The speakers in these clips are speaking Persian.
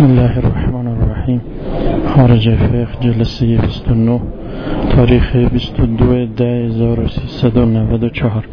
بسم الله الرحمن الرحیم. خارج فقه جلسه 29 تاریخ 22/10/1394.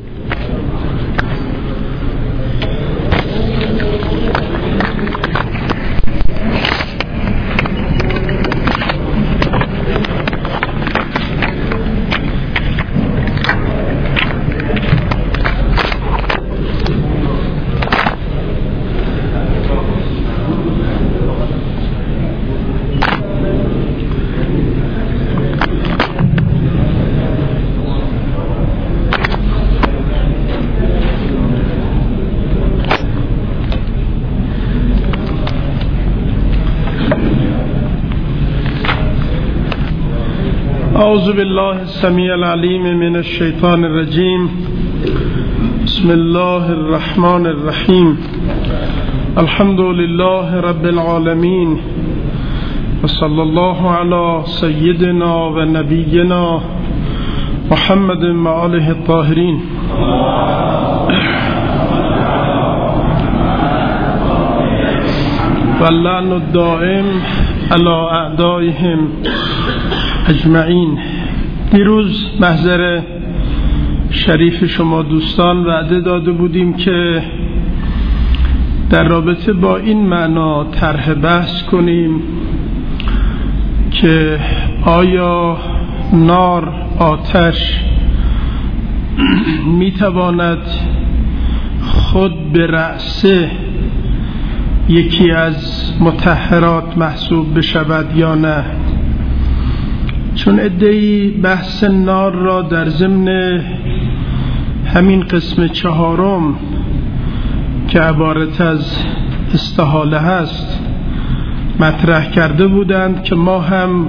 اعوذ بالله السمیع العلیم من الشیطان الرجیم. بسم الله الرحمن الرحیم. الحمد لله رب العالمین و صلی الله علی سیدنا و نبینا محمد و آله الطاهرین. و اللعن الدائم علی اعدائهم اجمعین. دیروز محضر شریف شما دوستان وعده داده بودیم که در رابطه با این معنا طرح بحث کنیم که آیا نار، آتش میتواند خود به رأسه یکی از مطهرات محسوب بشود یا نه؟ چون عده‌ای بحث نار را در ضمن همین قسم چهارم که عبارت از استحاله هست مطرح کرده بودند که ما هم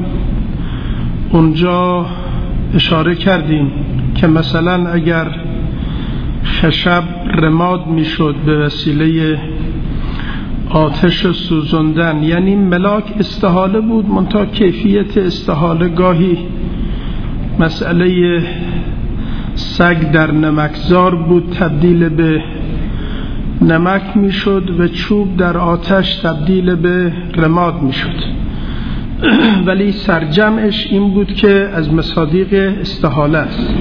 اونجا اشاره کردیم که مثلا اگر خشب رماد میشد به وسیله آتش سوزندن، یعنی ملاک استحاله بود، منتها کیفیت استحاله گاهی مسئله سگ در نمکزار بود تبدیل به نمک میشد و چوب در آتش تبدیل به رماد میشد، ولی سرجمعش این بود که از مصادیق استحاله است.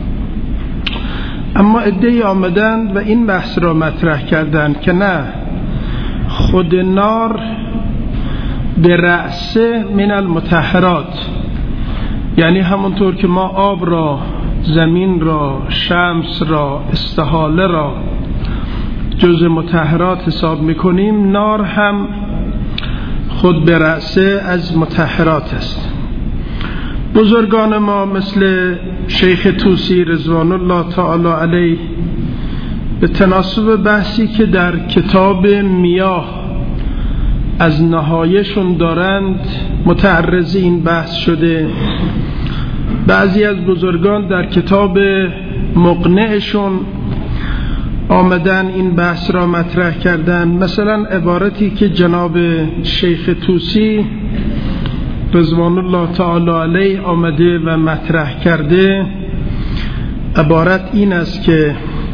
اما عده‌ای آمدند و این بحث را مطرح کردند که نه، خود نار به رأسه من المطهرات، یعنی همونطور که ما آب را، زمین را، شمس را، استحاله را جز مطهرات حساب میکنیم، نار هم خود به رأسه از مطهرات است. بزرگان ما مثل شیخ طوسی رضوان الله تعالی علیه به تناسب بحثی که در کتاب میاه از نهایشون دارند متعرض این بحث شده. بعضی از بزرگان در کتاب مقنعشون آمدن این بحث را مطرح کردن. مثلا عبارتی که جناب شیخ طوسی رضوان الله تعالی علیه آمده و مطرح کرده، عبارت این است که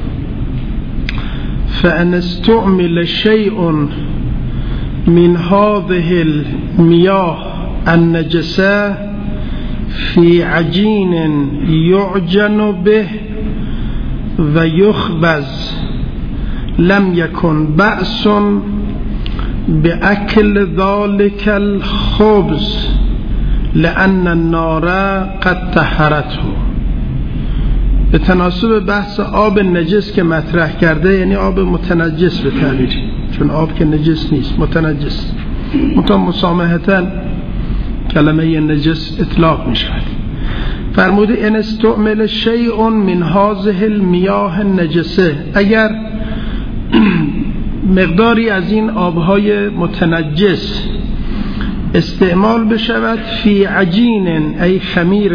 فَأَنْ اسْتُعْمِلَ شَيْءٌ مِنْ هَذِهِ الْمِيَاهِ النَّجِسَةِ فِي عَجِينٍ يُعْجَنُ بِهِ وَيُخْبَزُ لَمْ يَكُنْ بَأْسٌ بِأَكْلِ ذَلِكَ الْخُبْزِ لأن النار قد طهرته. به تناسب بحث آب نجس که مطرح کرده، یعنی آب متنجس به تعبیر، چون آب که نجس نیست، متنجس، مسامحتاً کلمه نجس اطلاق می شود. فرموده ان استعمل شیء من هذه المیاه النجسه، اگر مقداری از این آبهای متنجس استعمال بشود فی عجین ای خمیر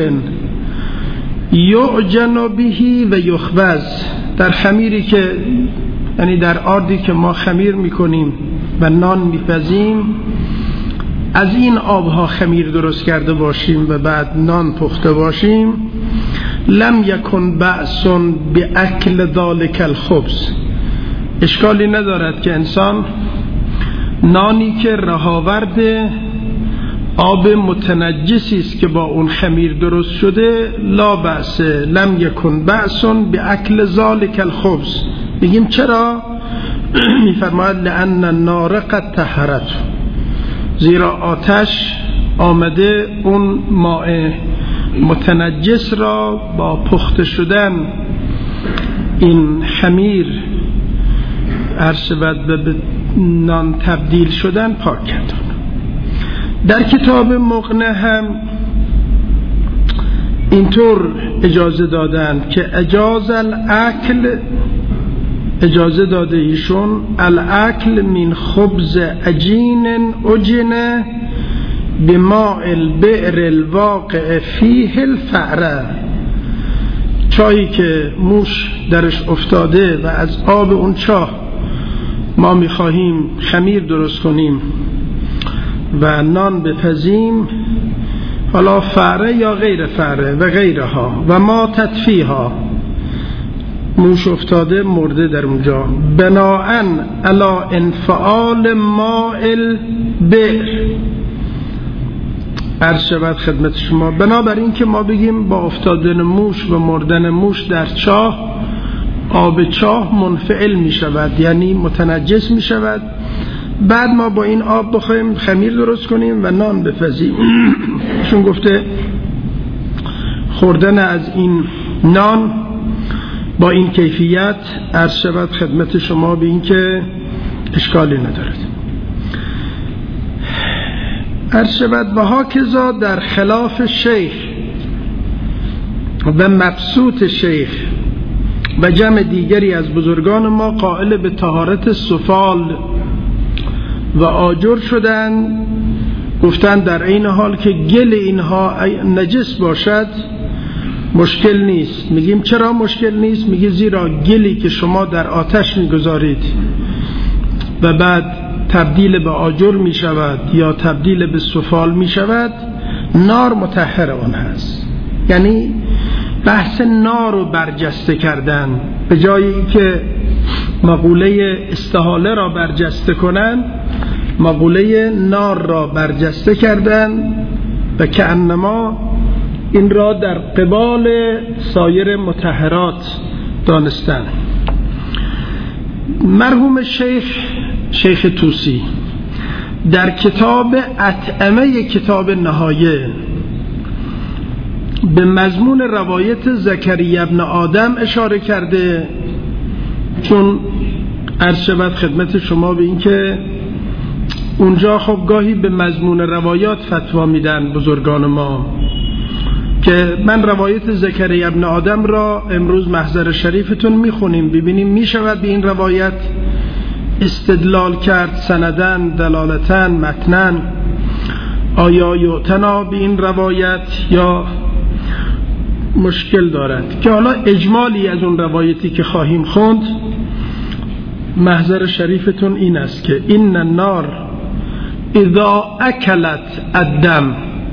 یعجن بهی و یخبز، در خمیری که یعنی در آردی که ما خمیر میکنیم و نان میپزیم، از این آبها خمیر درست کرده باشیم و بعد نان پخته باشیم، لم یکن بأس باکل ذلک الخبز، اشکالی ندارد که انسان نانی که رهاورد آب متنجسی است که با اون خمیر درست شده، لا بأس لم یکن بأس باکل ذلک الخبز. میگیم چرا؟ میفرماید لأن النار قد طهرت، زیرا آتش آمده اون ماء متنجس را با پخته شدن این خمیر ارشد به نان تبدیل شدن پاک کردن. در کتاب مقنع هم اینطور اجازه دادن که اجازه داده ایشون الاکل من خبز عجین عجن بماء البئر الواقع فیه الفأره، چایی که موش درش افتاده و از آب اون چاه ما میخواهیم خمیر درست کنیم و نان بپزیم، حالا فأره یا غیر فأره و غیرها، و ما تطفیها، موش افتاده مرده در اونجا، بناءً علی انفعال ماء البئر. عرض شود خدمت شما بنابراین که ما بگیم با افتادن موش و مردن موش در چاه، آب چاه منفعل می شود، یعنی متنجس می شود، بعد ما با این آب بخوایم خمیر درست کنیم و نان بپزیم. چون گفته خوردن از این نان با این کیفیت عرض شود خدمت شما به این که اشکالی ندارد. عرض شود و هاکذا در خلاف شیخ و مبسوط شیخ و جمع دیگری از بزرگان ما قائل به طهارت سفال و آجر شدن، گفتن در این حال که گل اینها نجس باشد مشکل نیست. میگیم چرا مشکل نیست؟ میگه زیرا گلی که شما در آتش میگذارید و بعد تبدیل به آجر میشود یا تبدیل به سفال میشود، نار مطهر آن هست. یعنی بحث نار رو برجسته کردن، به جایی که مقوله استحاله را برجسته کنن، مقوله نار را برجسته کردن و کأنما این را در قبال سایر مطهرات دانستن. مرحوم شیخ طوسی در کتاب اطعمه کتاب نهایه به مضمون روایت زکریا ابن آدم اشاره کرده، چون عرض شود خدمت شما به این که اونجا خب گاهی به مضمون روایات فتوا میدن بزرگان ما، که من روایت زکریا ابن آدم را امروز محضر شریفتون میخونیم ببینیم میشود به این روایت استدلال کرد، سندن، دلالتن، متنن، آیا یعتنا به این روایت یا مشکل دارد. که حالا اجمالی از اون روایتی که خواهیم خوند محضر شریفتون این است که این النار اذا اکلت الدم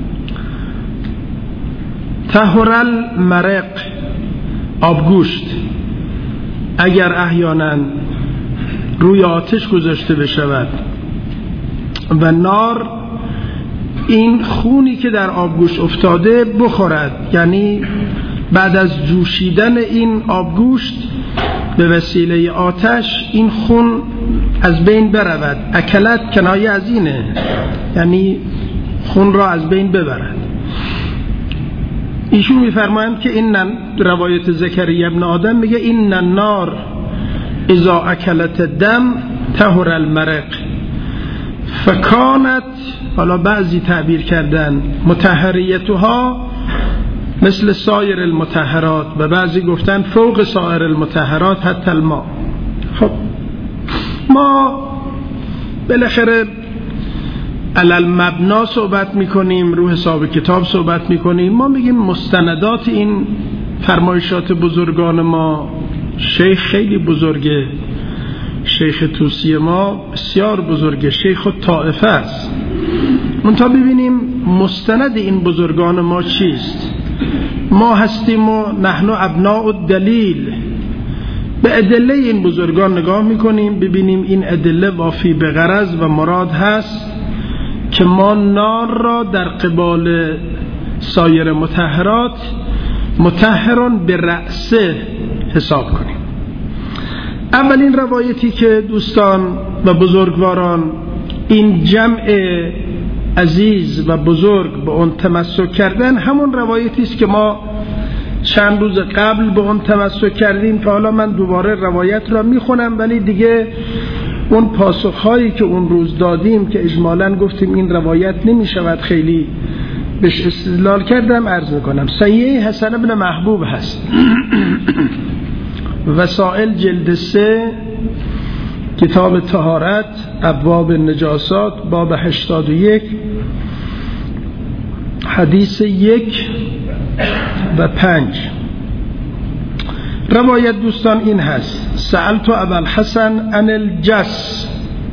طهر المرق، آبگوشت اگر احیانا روی آتش گذاشته بشود و نار این خونی که در آبگوشت افتاده بخورد، یعنی بعد از جوشیدن این آبگوشت به وسیله آتش این خون از بین برود. اکلت کنایه از اینه، یعنی خون را از بین ببرد. ایشون میفرمایند که این روایت زکریا ابن آدم میگه این النار اذا اکلت الدم طهر المرق فکانت، حالا بعضی تعبیر کردن مطهریتها مثل سایر المطهرات و بعضی گفتن فوق سایر المطهرات حتی الماء. خب ما بالاخره علل مبنا صحبت میکنیم، رو حساب کتاب صحبت میکنیم. ما میگیم مستندات این فرمایشات بزرگان ما، شیخ خیلی بزرگه، شیخ طوسی ما بسیار بزرگه، شیخ الطائفه است. منتها ببینیم مستند این بزرگان ما چیست. ما هستیم و نحن ابناء الدلیل، به ادله این بزرگان نگاه میکنیم، ببینیم این ادله وافی به غرض و مراد هست که ما نار را در قبال سایر مطهرات مطهران به رأسه حساب کنیم. اولین روایتی که دوستان و بزرگواران این جمع عزیز و بزرگ به اون تمسک کردن همون روایتی است که ما چند روز قبل به اون تمسک کردیم که حالا من دوباره روایت را میخونم، ولی دیگه اون پاسخهایی که اون روز دادیم که اجمالاً گفتیم این روایت نمیشود خیلی بهش استدلال کردم عرض میکنم. صحیح حسن بن محبوب هست وسائل جلد 3 کتاب طهارت ابواب نجاسات باب 81 حدیث 1 و 5. روایت دوستان این هست: سألت ابا الحسن عن الجس.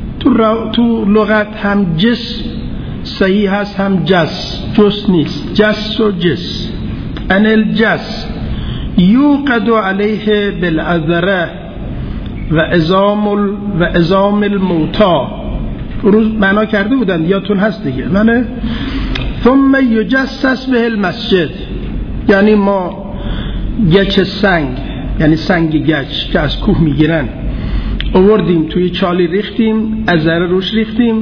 تو لغت هم جس صحیح هست هم جس نیست، جس و جس. عن الجس یوقد علیه بالعذره و ازام الموتا. روز معنا کرده بودن یادتون هست دیگه، نه؟ ثم یجسس به المسجد، یعنی ما گچ سنگ، یعنی سنگ گچ که از کوه میگیرن آوردیم توی چالی ریختیم، عذره روش ریختیم،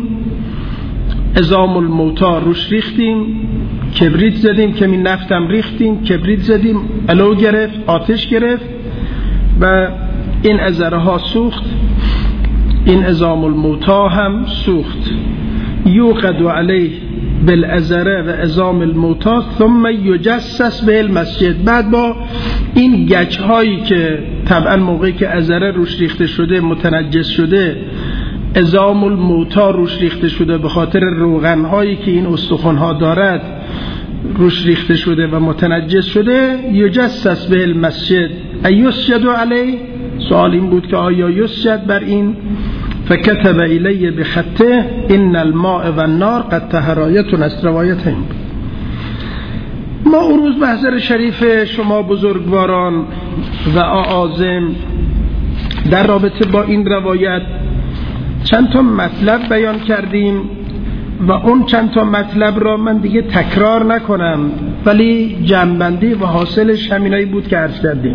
ازام الموتا روش ریختیم، کبریت زدیم، کمی نفتم ریختیم، کبریت زدیم، علو گرفت، آتش گرفت و این عذره ها سوخت، این ازام الموتا هم سوخت. یوقد علیه بالعذره و ازام الموتا ثم یجسس به المسجد. بعد با این گچ هایی که طبعا موقعی که عذره روش ریخته شده متنجس شده، ازام الموتا روش ریخته شده به خاطر روغن هایی که این استخوان ها دارد روش ریخته شده و متنجس شده، یجسس به المسجد ایسجد علیه. سوال این بود که آیا یسجد بر این؟ فکتب الیه بخطه ان الماء و النار قد طهرایتون. از روایت این ما اون روز محضر شریف شما بزرگواران و اعاظم در رابطه با این روایت چند تا مطلب بیان کردیم و اون چند تا مطلب را من دیگه تکرار نکنم، ولی جمع‌بندی و حاصلش همینایی بود که عرض کردیم.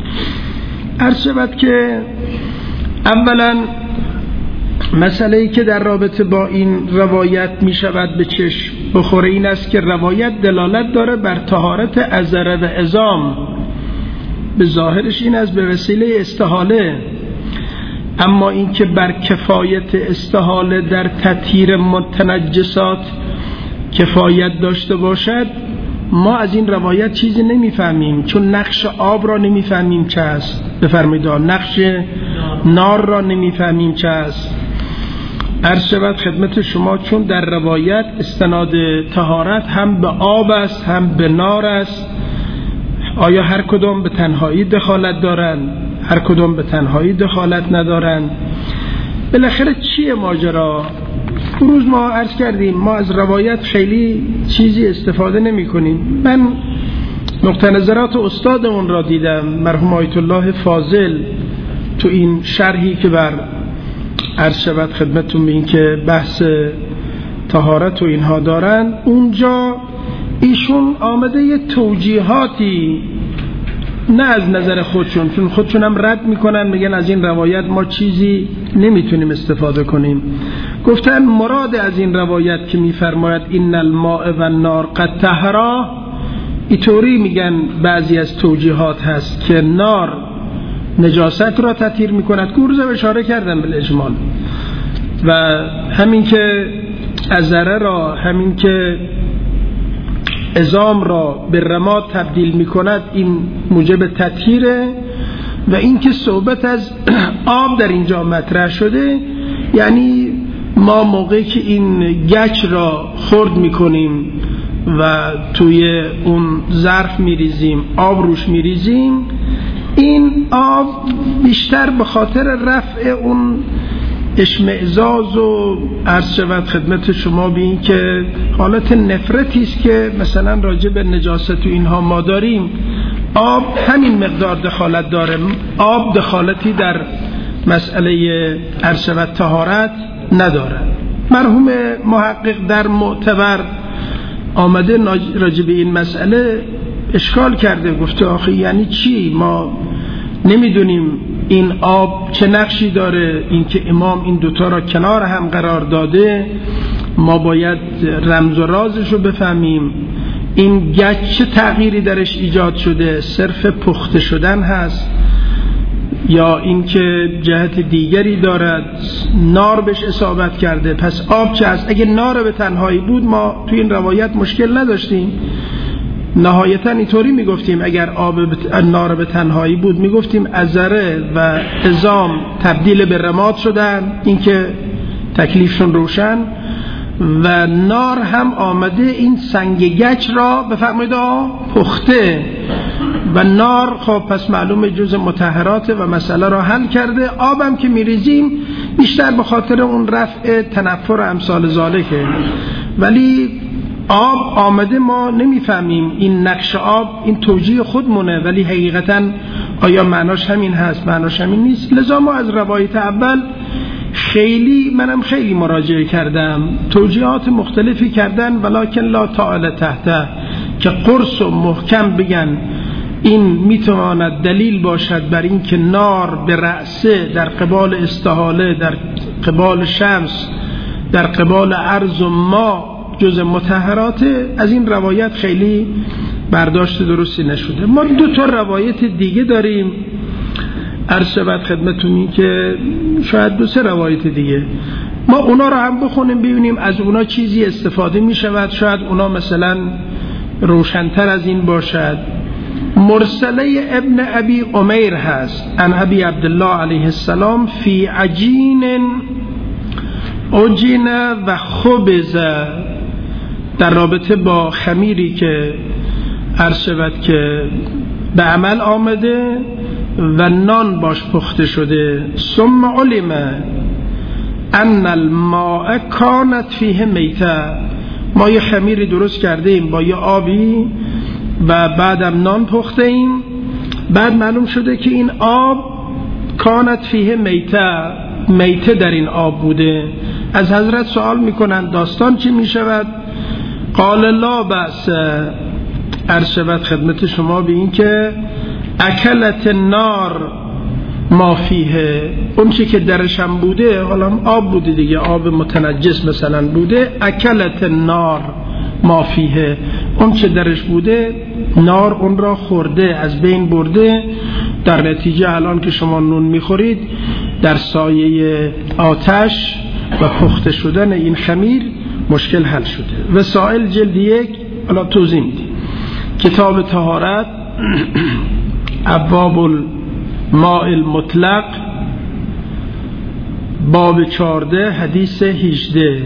عرض شود که اولا مسئله‌ای که در رابطه با این روایت می شود به چشم بخوره این است که روایت دلالت داره بر طهارت عذره و عظام، به ظاهرش این است به وسیله استحاله، اما این که بر کفایت استحاله در تطهیر متنجسات کفایت داشته باشد ما از این روایت چیزی نمیفهمیم، چون نقش آب را نمیفهمیم چه است، بفرمایید نقش نار را نمیفهمیم چه است. عرض شود خدمت شما چون در روایت استناد طهارت هم به آب است هم به نار است. آیا هر کدام به تنهایی دخالت دارند؟ هر کدام به تنهایی دخالت ندارند؟ بالاخره چیه ماجرا؟ روز ما عرض کردیم ما از روایت خیلی چیزی استفاده نمی کنیم. من نقطه نظرات استادمون را دیدم مرحوم آیت الله فاضل تو این شرحی که بر عرض شود خدمتون به این که بحث طهارت و اینها دارن، اونجا ایشون آمده یه توجیهاتی نه از نظر خودشون، چون خودشون هم رد میکنن، میگن از این روایت ما چیزی نمیتونیم استفاده کنیم. گفتن مراد از این روایت که میفرماید این الماء و النار قد طهرا، اینطوری میگن بعضی از توجیهات هست که نار نجاست را تطهیر میکند، گورزه اشاره کردن بالاجمال، و همین که عذره را، همین که عظام را به رماد تبدیل میکند این موجب تطهیره، و این که صحبت از آب در اینجا مطرح شده یعنی ما موقعی که این گچ را خرد میکنیم و توی اون ظرف میریزیم، آب روش میریزیم، این آب بیشتر به خاطر رفع اون اشمئزاز و عرض شود خدمت شما به این که حالت نفرتی است که مثلا راجع به نجاست و اینها ما داریم، آب همین مقدار دخالت داره. آب دخالتی در مسئله عرض و طهارت نداره. مرحوم محقق در معتبر آمده راجع به این مسئله اشکال کرده، گفته آخه یعنی چی؟ ما نمیدونیم این آب چه نقشی داره، این که امام این دوتا را کنار هم قرار داده ما باید رمز و رازش رو بفهمیم. این گچ چه تغییری درش ایجاد شده، صرف پخته شدن هست یا اینکه جهت دیگری دارد، نار بهش اصابت کرده؟ پس آب چه است؟ اگه نار به تنهایی بود ما تو این روایت مشکل نداشتیم، نهایتا اینطوری میگفتیم اگر نار به تنهایی بود میگفتیم ازره و عظام تبدیل به رماد شدن، اینکه تکلیفشون روشن، و نار هم آمده این سنگ گچ را بفرمایید پخته، و نار خب پس معلومه جز مطهرات و مسئله را حل کرده. آبم که میریزیم بیشتر به خاطر اون رفع تنفر امثال ذالکه، ولی آب آمده ما نمیفهمیم این نقش آب، این توجیه خودمونه، ولی حقیقتا آیا معناش همین هست معناش همین نیست. لذا ما از روایت اول منم خیلی مراجعه کردم، توجیهات مختلفی کردن، ولکن لا تعالی تحته که قرص و محکم بگن این میتواند دلیل باشد بر این که نار به رأسه در قبال استحاله، در قبال شمس، در قبال عرض و ما جز مطهرات. از این روایت خیلی برداشت درستی نشده. ما 2 روایت دیگه داریم، عرض شود خدمتون این که شاید 2-3 روایت دیگه، ما اونا رو هم بخونیم ببینیم از اونا چیزی استفاده می شود، شاید اونا مثلا روشن‌تر از این باشد. مرسله ابن ابی عمیر هست عن ابی عبدالله علیه السلام فی عجین عجین و خبز، در رابطه با خمیری که عرض شود که به عمل آمده و نان باش پخته شده. ثم علم ان الماء کانت فیه میته، ما یه خمیری درست کرده ایم با یه آبی و بعدم نان پخته ایم، بعد معلوم شده که این آب کانت فیه میته در این آب بوده. از حضرت سوال میکنند داستان چی میشود؟ قال لا بأس، عرض شود خدمت شما به این که اکلت النار ما فیه، اون چی که درش هم بوده، حالا آب بوده دیگه، آب متنجس مثلا بوده، اکلت النار ما فیه، اون چه درش بوده نار اون را خورده، از بین برده. در نتیجه الان که شما نون میخورید در سایه آتش و پخته شدن این خمیر مشکل حل شده. وسائل جلد 1 حالا توضیح میدیم. کتاب طهارت ابواب الماء المطلق باب 14 حدیث 18.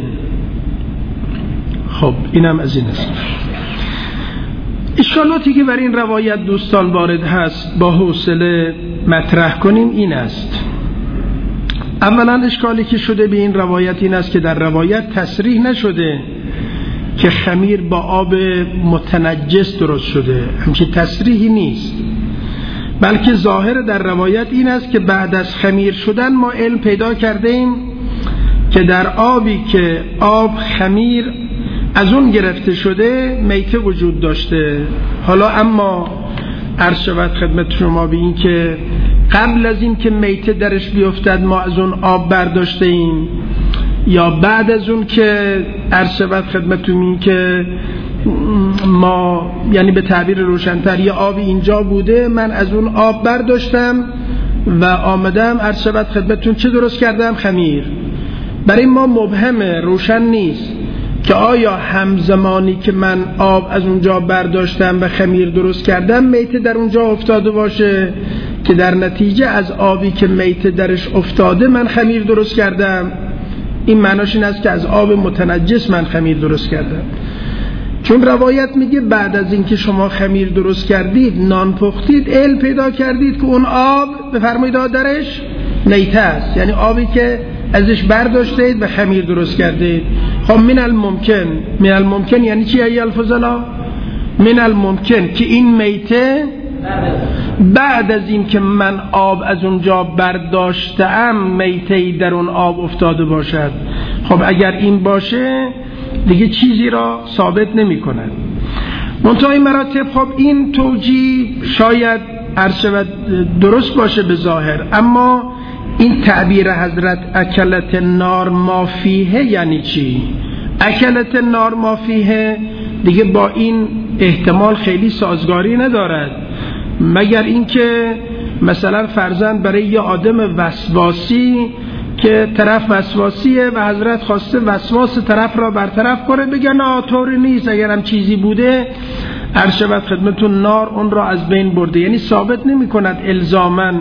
خب اینم از این است. اشکالاتی که بر این روایت دوستان وارد هست با حوصله مطرح کنیم این است. اولا اشکالی که شده به این روایت این است که در روایت تصریح نشده که خمیر با آب متنجس درست شده، همچین تصریحی نیست، بلکه ظاهر در روایت این است که بعد از خمیر شدن ما علم پیدا کرده ایم که در آبی که آب خمیر از اون گرفته شده میته وجود داشته. حالا اما عرض شود خدمت شما به این که قبل از این که میته درش بیفتد ما از اون آب برداشته ایم، یا بعد از اون که عرض شود خدمتون این که ما یعنی به تعبیر روشن‌تر یه آبی اینجا بوده من از اون آب برداشتم و آمدم عرض شود خدمتون چه درست کردم؟ خمیر. برای ما مبهمه، روشن نیست که آیا همزمانی که من آب از اونجا برداشتم و خمیر درست کردم میته در اونجا افتاده باشه که در نتیجه از آبی که میته درش افتاده من خمیر درست کردم. این معناش این است که از آب متنجس من خمیر درست کردم. چون روایت میگه بعد از اینکه شما خمیر درست کردید نان پختید علم پیدا کردید که اون آب بفرمایید درش میته است، یعنی آبی که ازش برداشتید و خمیر درست کردید. خب من الممکن یعنی چی ای الفضلا؟ من الممکن که این میته بعد از این که من آب از اونجا برداشتم میته‌ای در اون آب افتاده باشد. خب اگر این باشه دیگه چیزی را ثابت نمی کند. منتهای مراتب خب این توجیه شاید عرشبت درست باشه به ظاهر، اما این تعبیر حضرت اکلت نار ما فیه یعنی چی؟ اکلت نار ما فیه دیگه با این احتمال خیلی سازگاری ندارد، مگر اینکه مثلا فرضاً برای یه آدم وسواسی که طرف وسواسیه و حضرت خواسته وسواس طرف را برطرف کنه بگه نه طوری نیست، اگر هم چیزی بوده عرشبت خدمتون نار اون را از بین برده. یعنی ثابت نمی کند الزاماً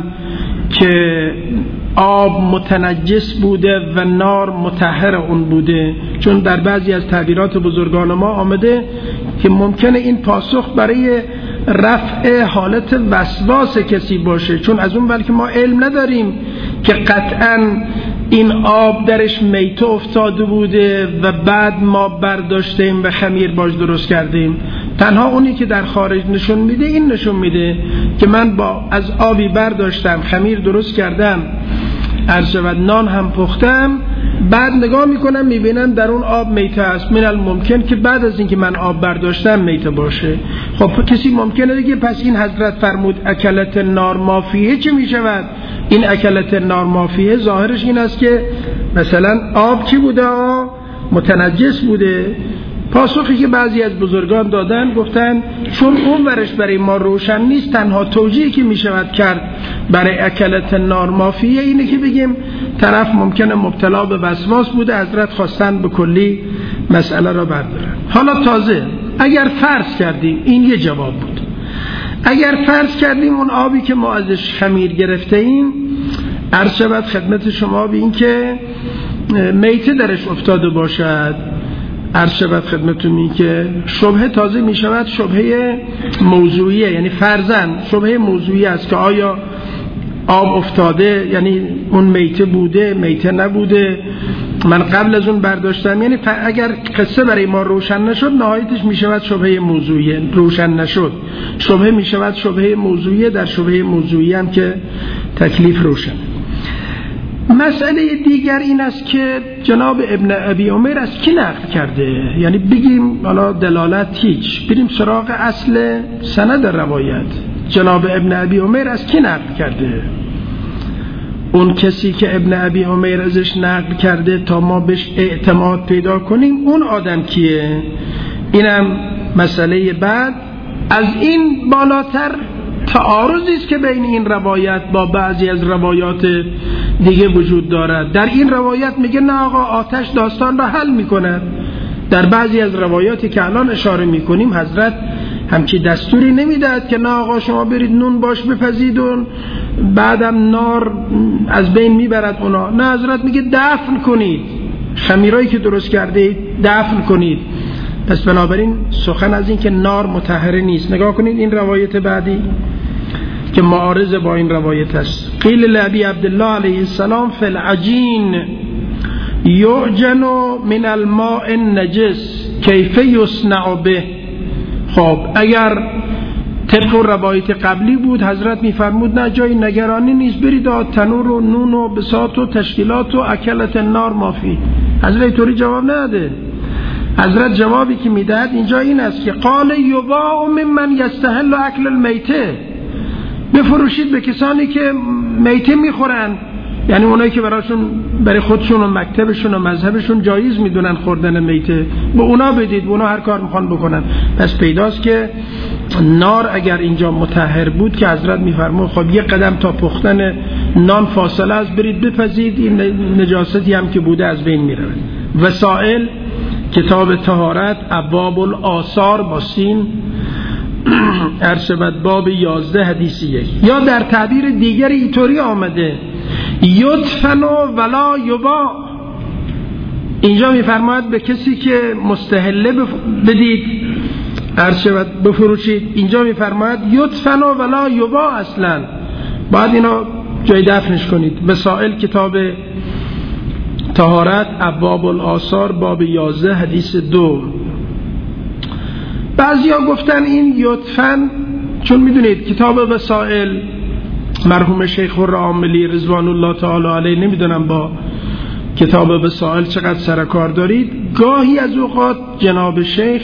که آب متنجس بوده و نار مطهر اون بوده، چون در بعضی از تعبیرات بزرگان ما آمده که ممکنه این پاسخ برای رفع حالت وسواس کسی باشه، چون از اون بلکه ما علم نداریم که قطعاً این آب درش میته افتاده بوده و بعد ما برداشتیم و خمیر باش درست کردیم. تنها اونی که در خارج نشون میده این نشون میده که من از آبی برداشتم خمیر درست کردم عرشبت نان هم پختم، بعد نگاه میکنم میبینم در اون آب میته است. من الممکن که بعد از اینکه من آب برداشتم میته باشه. خب کسی ممکنه دیگه پس این حضرت فرمود اکلت نار ما فیه چه میشود؟ این اکلت نار ما فیه ظاهرش این است که مثلا آب چی بوده؟ متنجس بوده. پاسخی که بعضی از بزرگان دادن گفتن چون اون ورش برای ما روشن نیست، تنها توجیهی که می شود کرد برای اکلت نار ما فیه اینه که بگیم طرف ممکنه مبتلا به وسواس بوده، حضرت خواستن به کلی مسئله را بردارن. حالا تازه اگر فرض کردیم این یه جواب بود، اگر فرض کردیم اون آبی که ما ازش خمیر گرفته ایم عرشبت خدمت شما به این که میته درش افتاده باشد، عرشبت خدمتون این که شبهه تازه می شود شبهه موضوعیه، یعنی فرضاً شبهه موضوعی است که آیا آب افتاده یعنی اون میته بوده میته نبوده، من قبل از اون برداشتم. یعنی اگر قصه برای ما روشن نشد نهایتش می شود شبهه موضوعیه، روشن نشد شبهه می شود شبهه موضوعیه، در شبهه موضوعی هم که تکلیف روشن. مسئله دیگر این است که جناب ابن ابی عمر از کی نقل کرده؟ یعنی بگیم حالا دلالت هیچ، بریم سراغ اصل سند روایت. جناب ابن ابی عمر از کی نقل کرده؟ اون کسی که ابن ابی عمر ازش نقل کرده تا ما بهش اعتماد پیدا کنیم اون آدم کیه؟ اینم مسئله بعد. از این بالاتر تعارضی است که بین این روایت با بعضی از روایات دیگه وجود دارد. در این روایت میگه نه آقا آتش داستان را حل میکند، در بعضی از روایاتی که الان اشاره میکنیم حضرت همچی دستوری نمیدهد که نه آقا شما برید نون باش بپزید و بعدم نار از بین میبرد اونا، نه حضرت میگه دفن کنید، خمیرایی که درست کرده اید دفن کنید. پس بنابراین سخن از این که نار مطهره نیست. نگاه کنید این روایت بعدی که معارض با این روایت است. قیل لابی عبدالله علیه السلام فی العجین یعجن من الماء النجس کیف یصنع به. خب اگر طبق روایت قبلی بود حضرت میفرمود نه جای نگرانی نیست، برید تنور و نون و بساط و تشکیلات و اکلت النار مافی. حضرت طوری جواب نده. حضرت جوابی که میدهد اینجا این است که قال یباع ممن یستحل اکل المیته، بفروشید به کسانی که میته میخورن، یعنی اونایی که برای خودشون و مکتبشون و مذهبشون جایز میدونن خوردن میته، به اونا بدید، به اونا هر کار میخوان بکنن. پس پیداست که نار اگر اینجا مطهر بود که حضرت میفرمود خب یک قدم تا پختن نان فاصله است، برید بپزید، این نجاستی هم که بوده از بین میره. وسائل کتاب طهارت ابواب الآثار با سین عرشبت باب 11 حدیث 1. یا در تعبیر دیگری اینطوری آمده یدفن ولا یباع، اینجا میفرماید به کسی که مستحله بدید عرشبت بفروشید، اینجا میفرماید یدفن ولا یباع، اصلا باید اینو جای دفنش کنید. وسائل کتاب طهارت ابواب الآثار باب 11 حدیث 2. بعضی ها گفتن این یدفن چون میدونید کتاب وسائل مرحوم شیخ خرعاملی رضوان الله تعالی علیه، نمیدونم با کتاب وسائل چقدر سر کار دارید، گاهی از اوقات جناب شیخ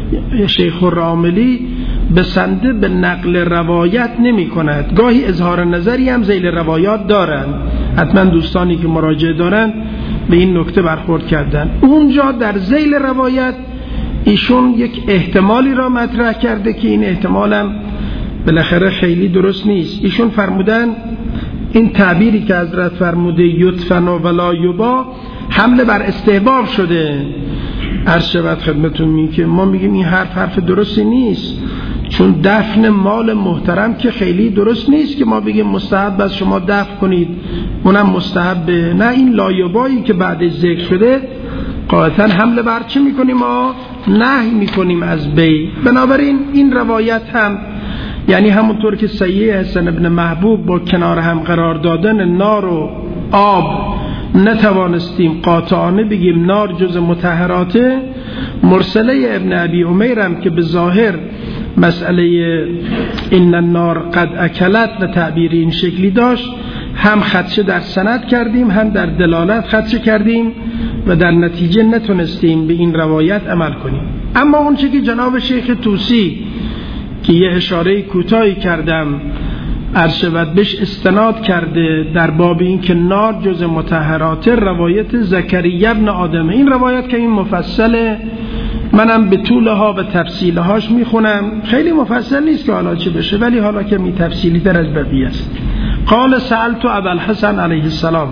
خرعاملی بسنده به نقل روایت نمی کند، گاهی اظهار نظری هم ذیل روایات دارند. حتما دوستانی که مراجعه دارند به این نکته برخورد کردن. اونجا در ذیل روایت ایشون یک احتمالی را مطرح کرده که این احتمالم بالاخره خیلی درست نیست. ایشون فرمودن این تعبیری که حضرت فرموده یدفن ولا یبا حمله بر استحباب شده. عرض شود خدمتون می که ما میگیم این حرف درستی نیست، چون دفن مال محترم که خیلی درست نیست که ما بگیم مستحب است شما دفن کنید اونم مستحبه. نه، این لایبایی که بعدش ذکر شده قاطعا حمله بر چی میکنیم؟ ما نهی میکنیم از بی. بنابراین این روایت هم یعنی همونطور که سیه حسن ابن محبوب با کنار هم قرار دادن نار و آب نتوانستیم قاطعانه بگیم نار جز مطهراته، مرسله ابن ابی امیرم که به ظاهر مسئله این النار قد اکلت و تعبیر این شکلی داشت، هم خدشه در سند کردیم هم در دلالت خدشه کردیم و در نتیجه نتونستیم به این روایت عمل کنیم. اما اون چه که جناب شیخ طوسی که یه اشاره کوتاهی کردم ارشد بهش استناد کرده در باب این که نار جز مطهرات، روایت زکریا ابن آدم، این روایت که این مفصله، منم به طولها و تفصیلهاش میخونم، خیلی مفصل نیست که حالا چه بشه، ولی حالا که می تفصیلی در از بقیه است. قال سألت ابا الحسن علیه السلام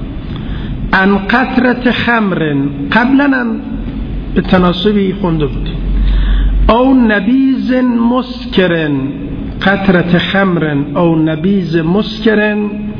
عن قطرة خمر، قبلا به تناسبی خونده بود، او نبیز مسکرن، قطرة خمر او نبیز مسکرن.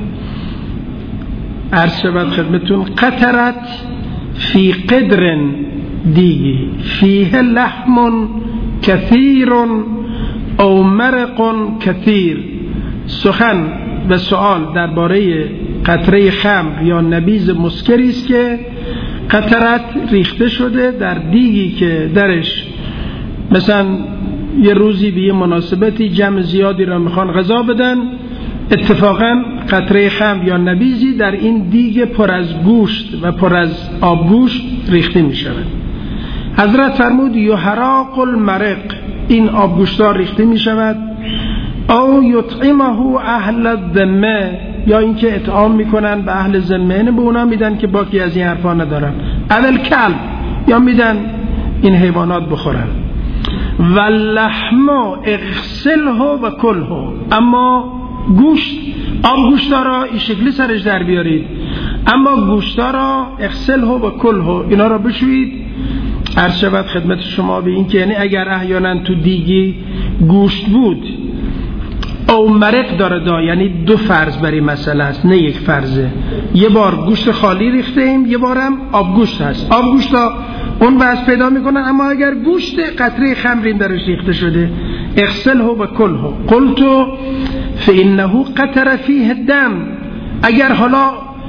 عرض شود خدمتون قطرت فی قدر دیگی فیه لحم کثیر او مرق کثیر. سخن و سؤال درباره قطره خمر یا نبیز مسکری است که قطرت ریخته شده در دیگی که درش مثلا یه روزی به یه مناسبتی جمع زیادی را میخوان غذا بدن، اتفاقا قطره خمر یا نبیزی در این دیگ پر از گوشت و پر از آبگوشت ریخته میشود. حضرت فرمود یحراق المرق، این آبگوشتار ریخته میشود، او یطعمه اهل الذمه، یا اینکه اطعام میکنن به اهل ذمه، به اونا میدن که باقی از این حرفا ندارن، اول کلب، یا میدن این حیوانات بخورن. و لحم اغسله و کله، اما گوشت، آب گوشتارا این شکلی سرش در بیارید، اما گوشتارا اغسله و کله، اینا را بشوید. عرض شود خدمت شما به این که یعنی اگر احیانا تو دیگی گوشت بود او مرق داره یعنی دو فرض برای مسئله است، نه یک فرضه، یه بار گوشت خالی ریخته ایم، یه بارم آب گوشت هست، آب گوشت ها اون وضع پیدا میکنن، اما اگر گوشت قطره خمرین درش ریخته شده اغسله و کله. قلت فانه قطر فیه دم، اگر حالا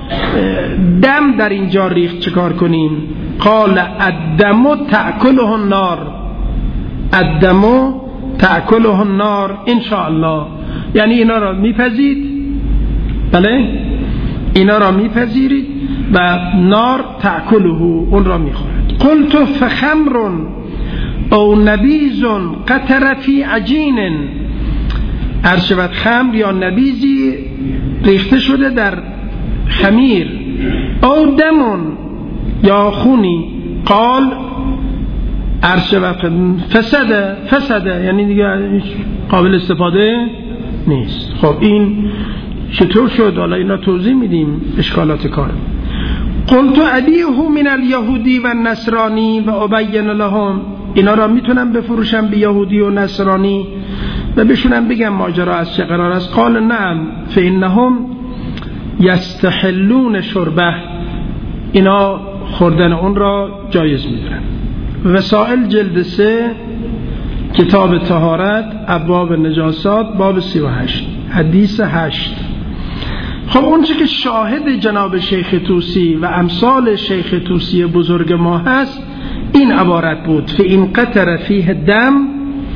دم در اینجا ریخت چکار کنیم؟ قال الدم تأکله النار، الدم تأکله النار انشاءالله، یعنی اینا را میپذید، بله اینا را میپذیرید و نار تأکله، اون را میخورد. قلت فخمر او نبیز قطر فی عجین، ارشبت خمر یا نبیزی ریخته شده در خمیر، او دمون یا خونی، قال ارشبت فسده، یعنی دیگه قابل استفاده نیست. خب این چطور شد؟ حالا اینا توضیح میدیم اشکالات کار. قلت ابیعه من الیهودی و نصرانی و ابین لهم، اینا را میتونم بفروشم به یهودی و نصرانی و بهشونم بگم ماجرا از چه قرار است؟ قال نعم فانهم یستحلون شربه، اینا خوردن اون را جایز میدونن. وسائل جلد 3 کتاب طهارت ابواب نجاسات باب 38 حدیث 8. خب اون چه که شاهد جناب شیخ طوسی و امثال شیخ طوسی بزرگ ما هست این عبارت بود، فإن قطر فیه دم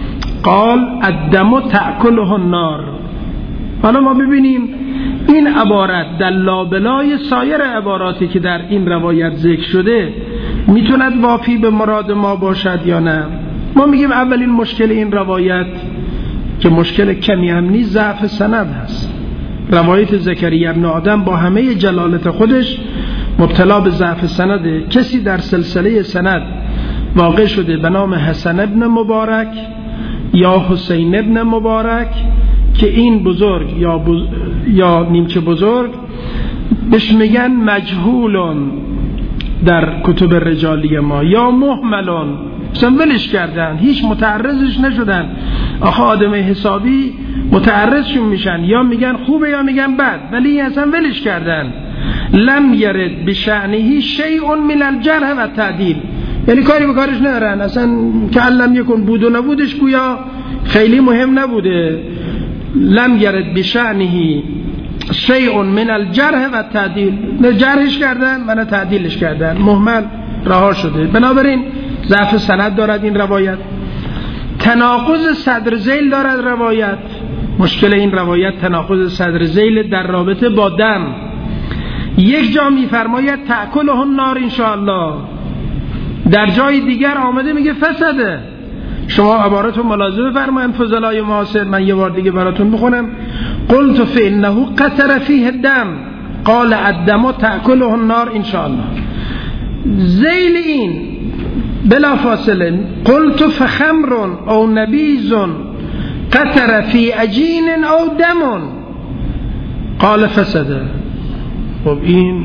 قال الدم تأکله النار. حالا ما ببینیم این عبارت در لابلای سایر عباراتی که در این روایت ذکر شده میتوند وافی به مراد ما باشد یا نه. ما میگیم اولین مشکل این روایت که مشکل کمی هم نیست، ضعف سند هست. روایت زکریا ابن آدم با همه جلالت خودش مبتلا به ضعف سنده. کسی در سلسله سند واقع شده به نام حسن ابن مبارک یا حسین ابن مبارک که این بزرگ یا نیمچه بزرگ بهش میگن مجهولون در کتب رجالی ما، یا مهملون، مثلا ولش کردن، هیچ متعرضش نشدن. آخه آدم حسابی متعرضشون میشن، یا میگن خوبه یا میگن بد، ولی اصلا ولش کردن. لم یرد بشأنه شیء من الجرح و تعدیل، یعنی کاری به کارش ندارن، اصلا که علم یکن بود و نبودش گویا خیلی مهم نبوده. لم یرد بشأنه شیء من الجرح و تعدیل، نه جرحش کردن و نه تعدیلش کردن، مهمل رها شده. بنابراین ضعف سند دارد این روایت. تناقض صدر ذیل دارد روایت. مشکل این روایت تناقض صدر ذیل در رابطه با دم. یک جا میفرماید تأکله النار انشاءالله، در جای دیگر آمده میگه فسده. شما عبارتو ملاحظه بفرمایید فضلای معاصر، من یه بار دیگه براتون بخونم. قلت فإنه قطر فیه الدم قال الدم تأکله النار انشاءالله. ذیل این بلا فاصله قلت فخمر او نبیز قطر فی عجین او دم قال فسده. خب این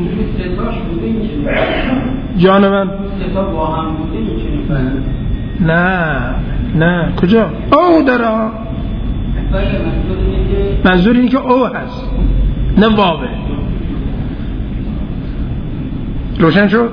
جان من نه کجا او داره، منظور اینه که او هست نه واوه. روشن شد؟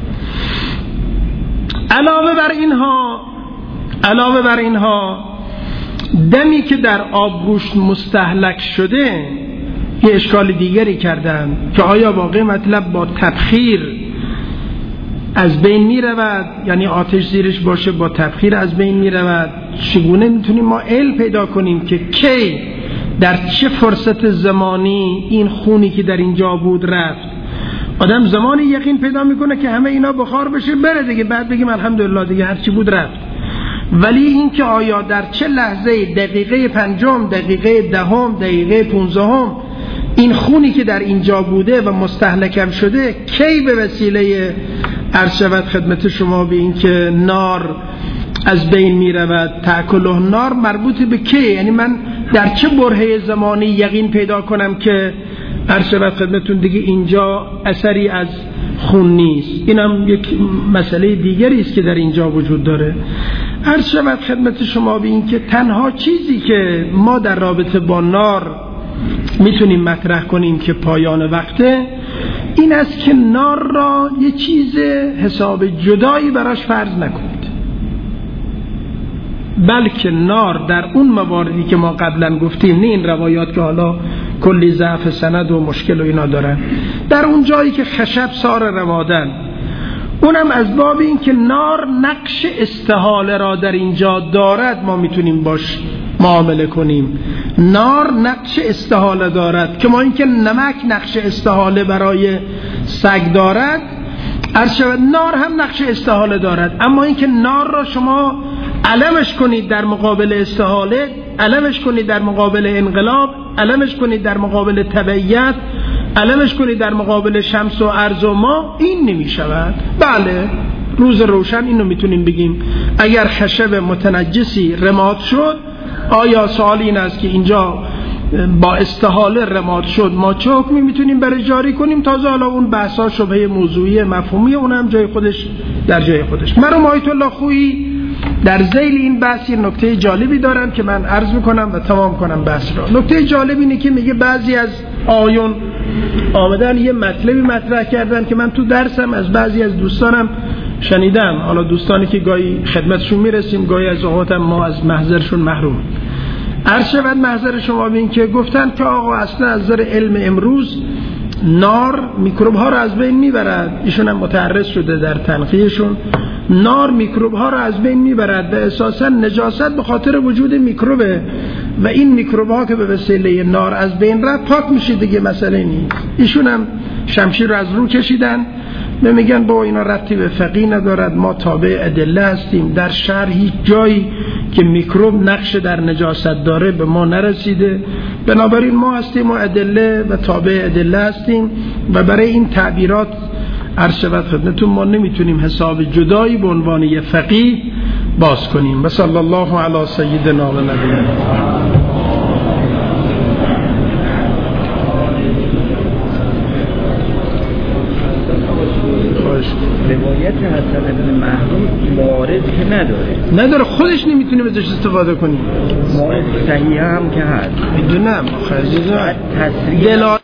علاوه بر اینها دمی که در آبگوشت مستهلک شده یه اشکال دیگری کردن که آیا واقع مطلب با تبخیر از بین می رود، یعنی آتش زیرش باشه با تبخیر از بین می رود. چگونه میتونیم ما علم پیدا کنیم که کی در چه فرصت زمانی این خونی که در اینجا بود رفت؟ آدم زمانی یقین پیدا میکنه که همه اینا بخار بشه بره دیگه، بعد بگیم الحمدلله دیگه هرچی بود رفت. ولی این که آیا در چه لحظه، دقیقه 5، دقیقه 10، دقیقه 15 این خونی که در اینجا بوده و مستهلکم شده کی به وسیله عرض شود خدمت شما به این که نار از بین می رود، تأکله نار مربوط به کی؟ یعنی من در چه برهه زمانی یقین پیدا کنم که عرض شود خدمتون دیگه اینجا اثری از خون نیست؟ اینم یک مسئله دیگری است که در اینجا وجود داره. عرض شود خدمت شما به این که تنها چیزی که ما در رابطه با نار میتونیم مطرح کنیم که پایان وقته این است که نار را یه چیز حساب جدایی براش فرض نکنید، بلکه نار در اون مواردی که ما قبلا گفتیم، نه این روایات که حالا کلی ضعف سند و مشکل و اینا دارن، در اون جایی که خشب سار رمادن، اونم از باب این که نار نقش استحاله را در اینجا دارد ما میتونیم باش معامله کنیم. نار نقش استحاله دارد که ما این که نمک نقش استحاله برای سگ دارد، ارشد نار هم نقش استحاله دارد. اما این که نار را شما علمش کنید در مقابل استحاله، علمش کنید در مقابل انقلاب، علمش کنید در مقابل تبعیت، علمش کنید در مقابل شمس و ارض و ما، این نمی شود. بله روز روشن اینو میتونیم بگیم اگر خشب متنجسی رماد شد، آیا سوال این است که اینجا با استحاله رماد شد ما چه حکمی میتونیم برای جاری کنیم؟ تازه حالا اون بحثا شبهه موضوعی مفهومی اونم جای خودش در جای خودش. مرحوم آیت الله خویی در ذیل این بحث نکته جالبی دارن که من عرض میکنم و تمام کنم بحث را. نکته جالب اینه که میگه بعضی از آیون آمدن یه مطلبی مطرح کردن که من تو درسم از بعضی از دوستانم شنیدم، حالا دوستانی که گاهی خدمتشون میرسیم گاهی از اوقات ما از محضرشون محروم. عرض شود محضر شما بین که گفتن که آقا اصلا از نظر علم امروز نار میکروب ها رو از بین میبرد. ایشون هم متعرض شده در تنقیحشون. نار میکروب ها رو از بین میبرد و اساسا نجاست به خاطر وجود میکروبه و این میکروب ها که به وسیله نار از بین رفت پاک میشه دیگه، مسئله نیست. ایشون هم شمشیر رو از رو کشیدن و میگن با اینا ربطی به فقیه ندارد، ما تابع ادله هستیم، در شرع هیچ جایی که میکروب نقش در نجاست داره به ما نرسیده، بنابراین ما هستیم و ادله و تابع ادله هستیم و برای این تعبیرات عرض شود خدمتتون ما نمیتونیم حساب جدایی به عنوان یه فقیه باز کنیم. و صلی الله علی سیدنا و نبینا. روایت حسن بن محمود موارد که نداره خودش نمیتونه ازش استفاده کنیم. موارد صحیح هم که هست میدونم خیلی